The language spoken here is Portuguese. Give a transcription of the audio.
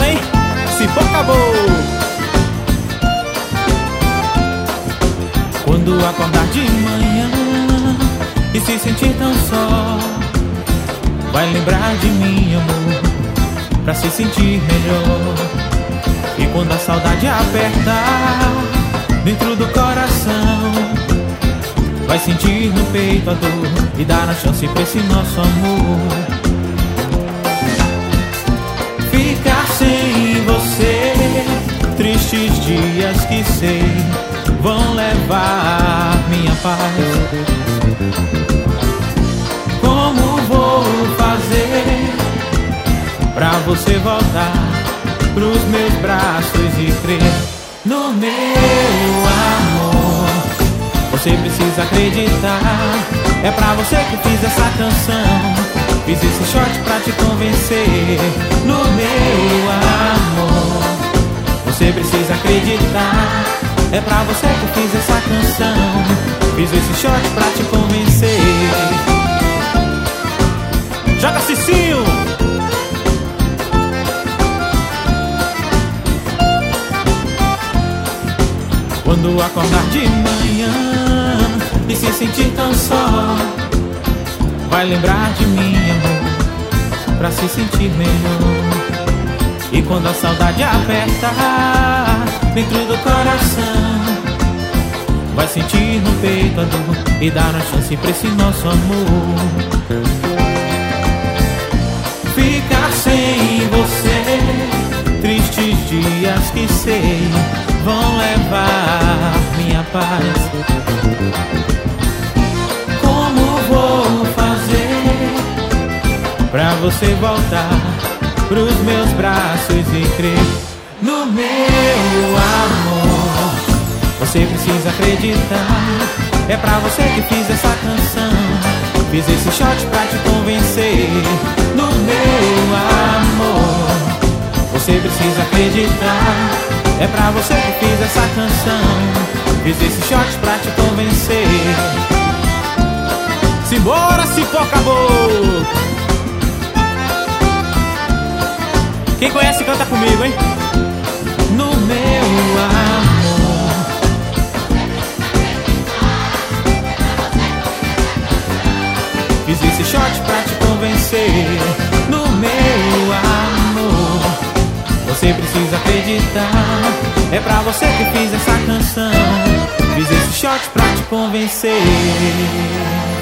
hein? Cipó acabou. Quando acordar de manhã e se sentir tão só, vai lembrar de mim, amor, pra se sentir melhor. E quando a saudade apertar dentro do coração, vai sentir no peito a dor e dar a chance pra esse nosso amor. Ficar sem você, tristes dias que sei vão levar minha paz. Como vou fazer pra você voltar pros meus braços e crer no meu amor? Você precisa acreditar, é pra você que fiz essa canção. Fiz esse short pra te convencer no meu amor. Você precisa acreditar, é pra você que fiz essa canção. Fiz esse short pra te convencer. Joga Cicinho! Quando acordar de manhã e se sentir tão só, vai lembrar de mim, amor, pra se sentir melhor. E quando a saudade apertar dentro do coração, vai sentir no peito a dor e dar uma chance pra esse nosso amor. Ficar sem você, tristes dias que sei vão levar minha paz. Como vou fazer pra você voltar pros meus braços e crer no meu amor? Você precisa acreditar, é pra você que fiz essa canção. Fiz esse shot pra te convencer no meu amor. Você precisa acreditar, é pra você que fiz essa canção. Fiz esse shot pra te convencer. Simbora, Cipó acabou. Quem conhece canta comigo, hein? No meu amor. Fiz esse shot pra te convencer no meu amor. Você precisa acreditar, é pra você que fiz essa canção. Fiz esse shot pra te convencer.